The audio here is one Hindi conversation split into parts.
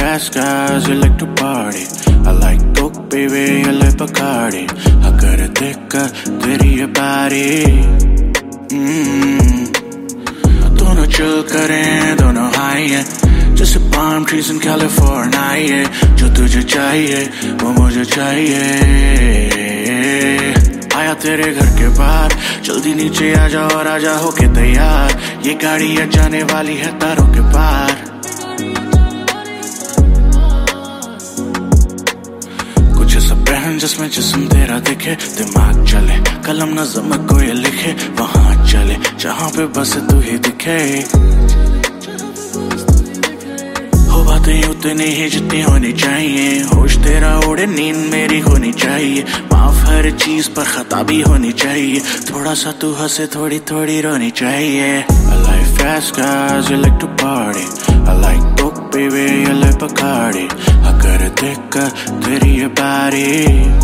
fast guys, you like to party. I like coke, baby, you like Bacardi. अगर देखकर तेरी ये body, दोनों chill करें, दोनों high हैं, जैसे palm trees in California. ये जो तुझे चाहिए, वो मुझे चाहिए. आया तेरे घर के बाहर, जल्दी नीचे आ जा और आजा होके तैयार. ये गाड़ी है जाने वाली है तारों के पार. कुछ ऐसा पहन जिसमें जिस्म तेरा दिखे, दिमाग चले, कलम नज़म में कोई लिखे, वहां चले जहां पे बस तू ही दिखे. हो बातें उतनी ही जितनी होनी चाहिए, होश तेरा उड़े नींद मेरी होनी चाहिए. माफ हर चीज पर खता भी होनी चाहिए, थोड़ा सा तू हंसे थोड़ी थोड़ी रोनी चाहिए. I like fast guys, you like to party. I like coke, baby, you like Bacardi. अगर देखकर तेरी ये body,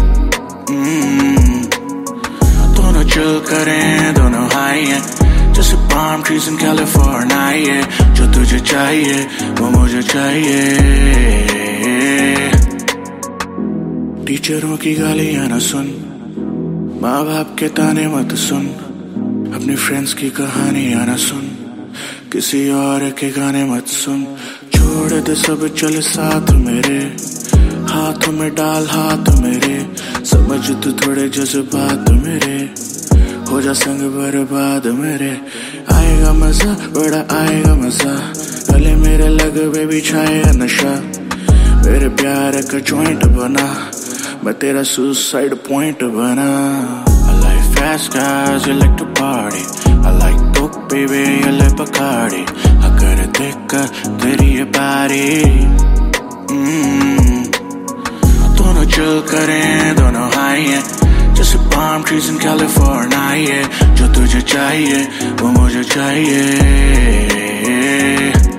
दोनों chill करें, दोनों high हैं, जैसे palm trees in California. ये जो तुझे चाहिए, वो मुझे चाहिए. टीचरों की गालियां न सुन, माँ बाप के ताने मत सुन, अपनी फ्रेंड्स की कहानियां न सुन, किसी और के गाने मत सुन. छोड़ दे सब चले साथ मेरे, हाथ में डाल हाथ मेरे, समझ तू थोड़े जज्बात मेरे, हो जा संग बर्बाद मेरे. आएगा मजा, बड़ा आएगा मजा, गले मेरे लग बेबी छाएगा नशा. मेरे प्यार का जॉइंट बना, मैं तेरा सुसाइड पॉइंट बना. I like fast guys, you like to party. I like coke, baby, you like Bacardi. अगर देखकर तेरी ये body, दोनों chill करें, दोनों high हैं, जैसे palm trees in California. ये जो तुझे चाहिए, वो मुझे चाहिए.